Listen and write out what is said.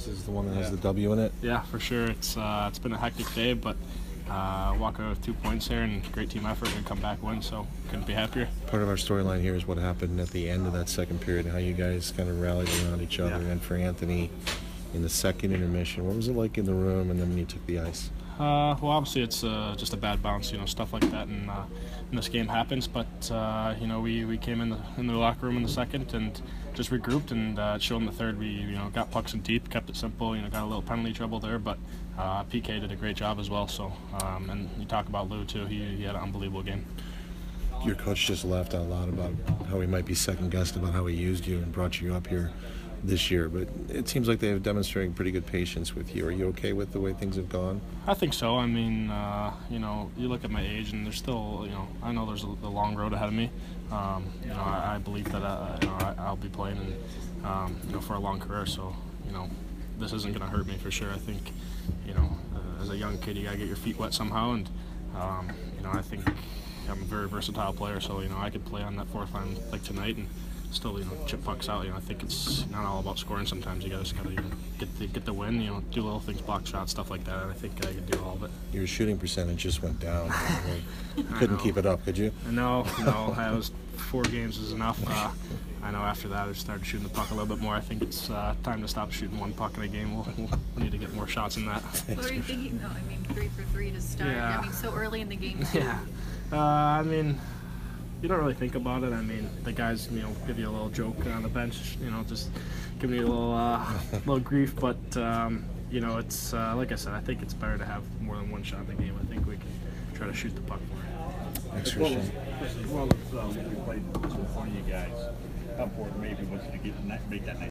This is the one that has the W in it. Yeah, for sure. It's been a hectic day, but walk away with 2 points there and great team effort and come back win, so couldn't be happier. Part of our storyline here is what happened at the end of that second period, how you guys kind of rallied around each other. And for Anthony, in the second intermission, what was it like in the room and then when you took the ice? Well, obviously it's just a bad bounce, stuff like that, and this game happens. But we came in the locker room in the second and just regrouped and showed in the third. We got pucks in deep, kept it simple. Got a little penalty trouble there, but PK did a great job as well. So and you talk about Lou too. He had an unbelievable game. Your coach just laughed out loud about how he might be second guessed about how he used you and brought you up here this year, but it seems like they've demonstrated pretty good patience with you. Are you okay with the way things have gone? I think so. I mean, you look at my age, and there's still, I know there's a long road ahead of me. I believe that I'll be playing, for a long career. So, this isn't going to hurt me for sure. I think, as a young kid, you got to get your feet wet somehow, and I think I'm a very versatile player. So, I could play on that fourth line like tonight and still, chip pucks out. I think it's not all about scoring. Sometimes you just gotta get the win. Do little things, block shots, stuff like that. And I think I could do all of it. Your shooting percentage just went down. You couldn't keep it up, could you? No. I was 4 games is enough. I know after that I started shooting the puck a little bit more. I think it's time to stop shooting 1 puck in a game. We'll need to get more shots than that. What were you thinking though? 3 for 3 to start. Yeah. So early in the game too. Yeah. You don't really think about it. The guys, give you a little joke on the bench, just give me a little grief. But, it's, like I said, I think it's better to have more than 1 shot in the game. I think we can try to shoot the puck more. Thanks, Christian. As well as we played before you guys, how important maybe was to make that night.